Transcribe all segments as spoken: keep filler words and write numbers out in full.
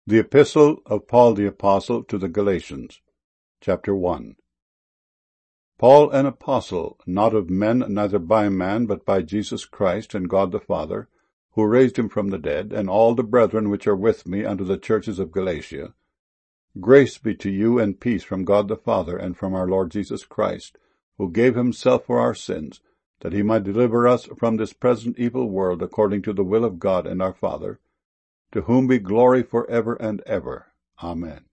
The Epistle of Paul the Apostle to the Galatians, Chapter one. Paul, an apostle, not of men, neither by man, but by Jesus Christ and God the Father, who raised him from the dead, and all the brethren which are with me unto the churches of Galatia. Grace be to you and peace from God the Father and from our Lord Jesus Christ, who gave himself for our sins, that he might deliver us from this present evil world according to the will of God and our Father, to whom be glory for ever and ever. Amen.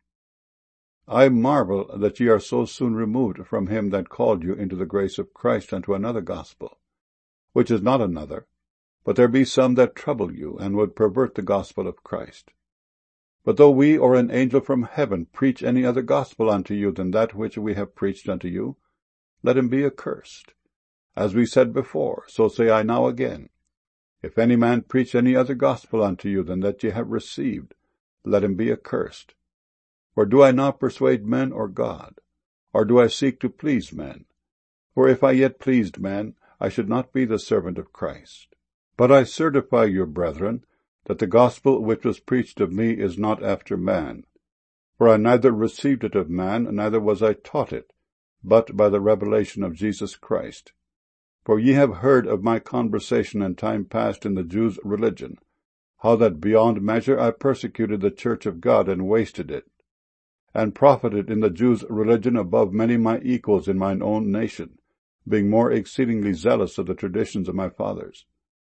I marvel that ye are so soon removed from him that called you into the grace of Christ unto another gospel, which is not another, but there be some that trouble you, and would pervert the gospel of Christ. But though we or an angel from heaven preach any other gospel unto you than that which we have preached unto you, let him be accursed. As we said before, so say I now again, if any man preach any other gospel unto you than that ye have received, let him be accursed. For do I not persuade men or God? Or do I seek to please men? For if I yet pleased men, I should not be the servant of Christ. But I certify you, brethren, that the gospel which was preached of me is not after man. For I neither received it of man, neither was I taught it, but by the revelation of Jesus Christ. For ye have heard of my conversation in time past in the Jews' religion, how that beyond measure I persecuted the church of God and wasted it, and profited in the Jews' religion above many my equals in mine own nation, being more exceedingly zealous of the traditions of my fathers.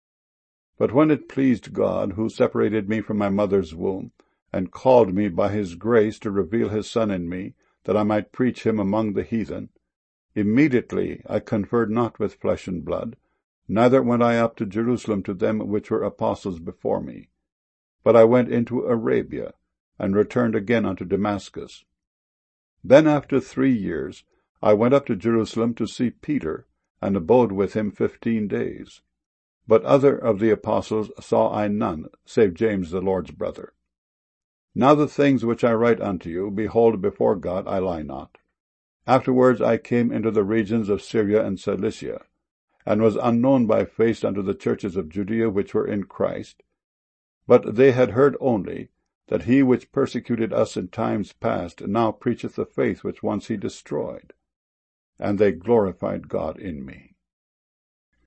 But when it pleased God, who separated me from my mother's womb, and called me by his grace to reveal his Son in me, that I might preach him among the heathen, immediately I conferred not with flesh and blood, neither went I up to Jerusalem to them which were apostles before me. But I went into Arabia, and returned again unto Damascus. Then after three years I went up to Jerusalem to see Peter, and abode with him fifteen days. But other of the apostles saw I none, save James the Lord's brother. Now the things which I write unto you, behold, before God I lie not. Afterwards I came into the regions of Syria and Cilicia, and was unknown by face unto the churches of Judea which were in Christ. But they had heard only that he which persecuted us in times past now preacheth the faith which once he destroyed. And they glorified God in me.